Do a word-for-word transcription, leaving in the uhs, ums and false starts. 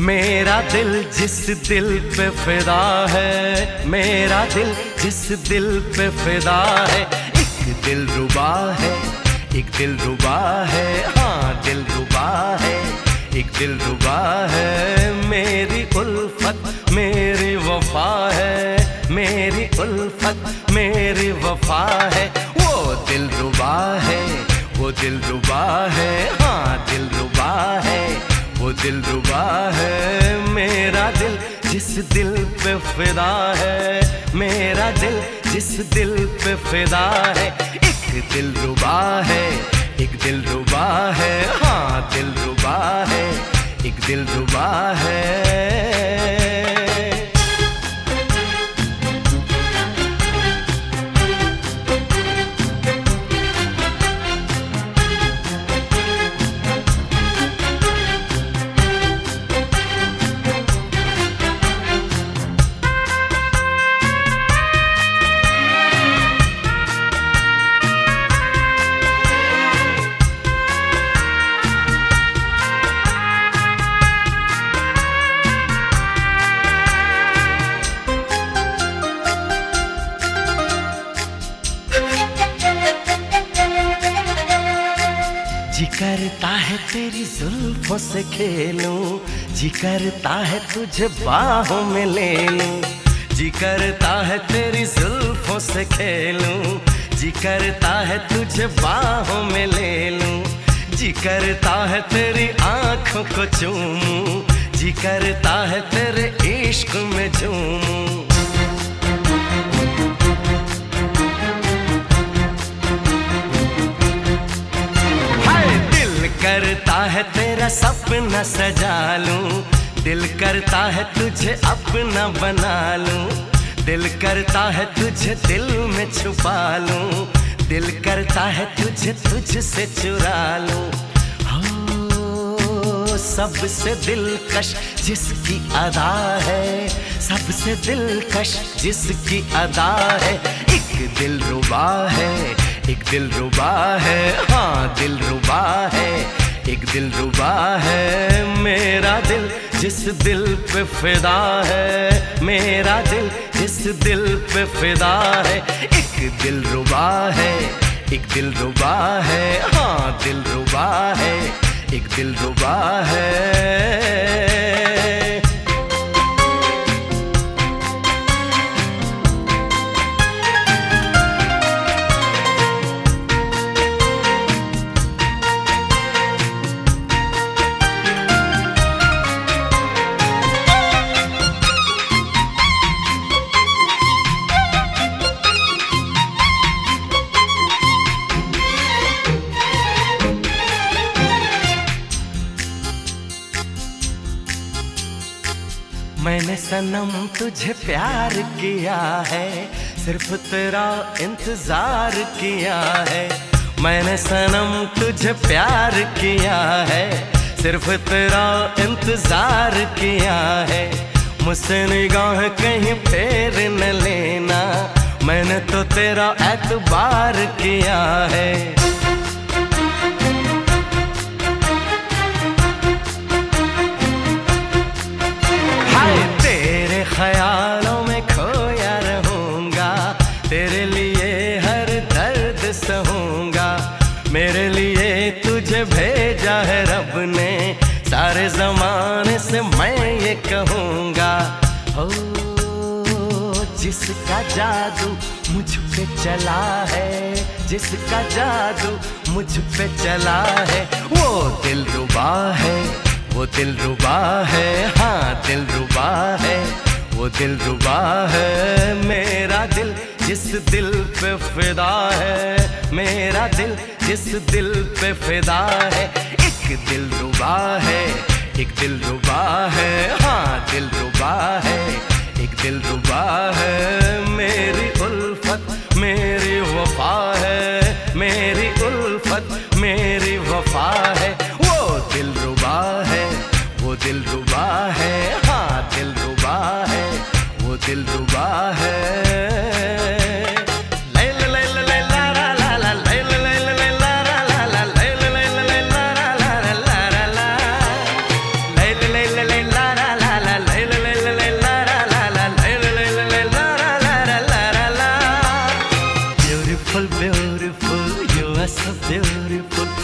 मेरा दिल जिस दिल पे फिदा है, मेरा दिल जिस दिल पे फिदा है, एक दिल रुबा है, एक दिल रुबा है, हाँ दिल रुबा है, एक दिल रुबा है। मेरी उल्फत मेरी वफा है, मेरी उल्फत मेरी वफा है। वो दिल रुबा है, वो दिल रुबा है, हाँ दिल रुबा है, वो दिल रुबा है। मेरा दिल जिस दिल पे फिदा है, मेरा दिल जिस दिल पे फिदा है, एक दिल रुबा है, एक दिल रुबा है, हाँ दिल रुबा है, एक दिल रुबा है। जी करता है तेरी जुल्फों से खेलूं, जी करता है तुझे बाहों में ले लूं, जी करता है तेरी जुल्फों से खेलूं, जी करता है तुझे बाहों में ले लूं, जी करता है तेरी आंखों को चूमूं, जी करता है तेरे इश्क में झूमूं। करता है तेरा सपना सजा लूं, दिल करता है तुझे अपना बना लूं, दिल करता है तुझे दिल में छुपा लूं, दिल करता है तुझे तुझसे चुरा लूं। हो सबसे दिलकश जिसकी अदा है, सबसे दिलकश जिसकी अदा है, एक दिल रुबा है, एक दिल रुबा है, हाँ दिल रुबा है, एक दिल रुबा है। मेरा दिल जिस दिल पे फिदा है, मेरा दिल जिस दिल पे फिदा है, एक दिल रुबा है, एक दिल रुबा है, हाँ दिल रुबा है, एक दिल रुबा है। मैंने सनम तुझे प्यार किया है, सिर्फ तेरा इंतजार किया है। मैंने सनम तुझे प्यार किया है, सिर्फ तेरा इंतजार किया है। मुझसे निगाह कहीं फेर न लेना, मैंने तो तेरा एतबार किया है। ख्यालों में खोया रहूंगा, तेरे लिए हर दर्द सहूंगा, मेरे लिए तुझे भेजा है रब ने, सारे जमाने से मैं ये कहूंगा। हो जिसका जादू मुझ पे चला है, जिसका जादू मुझ पे चला है, वो दिल रुबा है, वो दिल रुबा है, हाँ दिल रुबा है, वो दिल रुबा है। मेरा दिल जिस दिल पे फिदा है, मेरा दिल जिस दिल पे फिदा है, एक दिल रुबा है, एक दिल रुबा है, हाँ दिल रुबा है, एक दिल रुबा है। मेरी उल्फत मेरी वफा है, मेरी उल्फत मेरी वफा है। वो दिल रुबा है, वो दिल रुबा है, हाँ दिल रुबा है, वो दिल रुबा है। la la beautiful, beautiful, you are so beautiful.